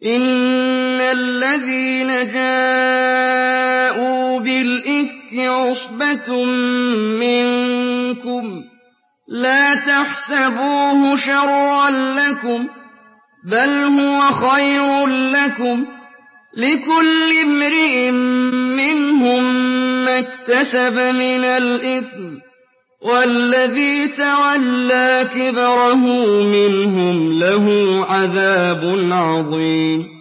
إِنَّ الَّذِينَ جَاءُوا بِالْإِفْكِ عُصْبَةٌ مِّنكُمْ ۚ لَا تَحْسَبُوهُ شَرًّا لَّكُم ۖ بَلْ هُوَ خَيْرٌ لَّكُمْ ۚ لِكُلِّ امْرِئٍ مِّنْهُم مَّا اكْتَسَبَ مِنَ الْإِثْمِ ۚ وَالَّذِي تَوَلَّىٰ كِبْرَهُ مِنْهُمْ لَهُ عَذَابٌ عَظِيمٌ